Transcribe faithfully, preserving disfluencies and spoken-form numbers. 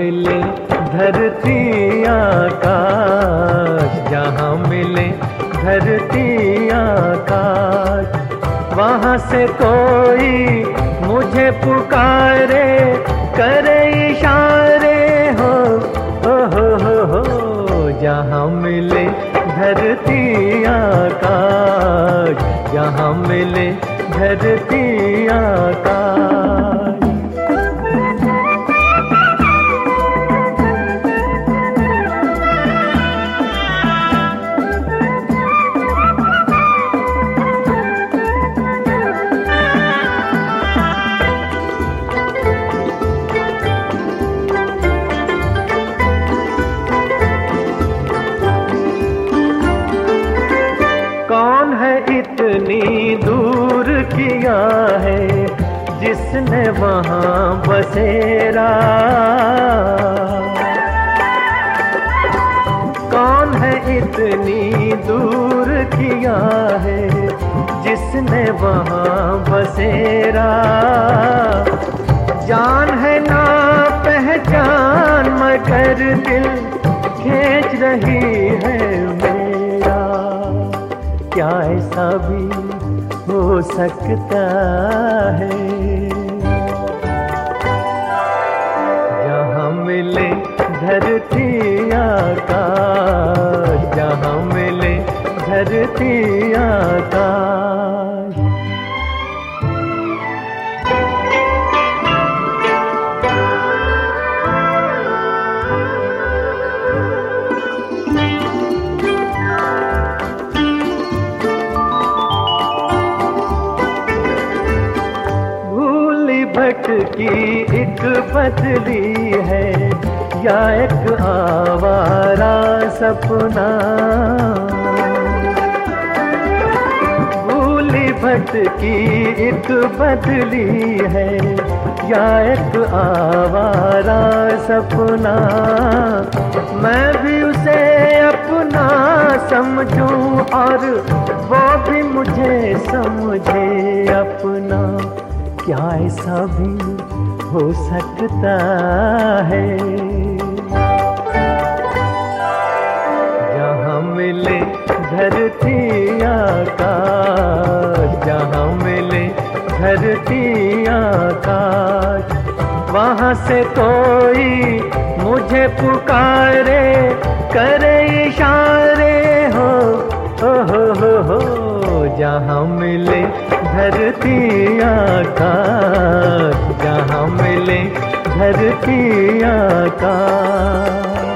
मिले धरती आकाश, जहाँ मिले धरती आकाश, वहाँ से कोई मुझे पुकारे, करे इशारे हो हो हो हो हो। जहाँ मिले धरती आकाश, जहाँ मिले धरती आकाश। कौन है इतनी दूर किया है जिसने वहाँ बसेरा, कौन है इतनी दूर किया है जिसने वहाँ बसेरा। जान है ना पहचान मगर दिल खींच रही है मेरा, क्या ऐसा भी हो सकता है। जहाँ मिले धरती आकाश, जहाँ मिले धरती आकाश। भटकी एक बदली है या एक आवारा सपना, भूली भटकी एक बदली है या एक आवारा सपना। मैं भी उसे अपना समझूं और वो भी मुझे समझे अपना, क्या ऐसा भी हो सकता है। जहाँ मिले धरती आकाश, जहाँ मिले धरती आकाश, वहाँ से कोई मुझे पुकारे, करे इशारे हो हो हो हो हो। जहाँ मिले धरती आकाश, जहाँ मिले धरती आकाश।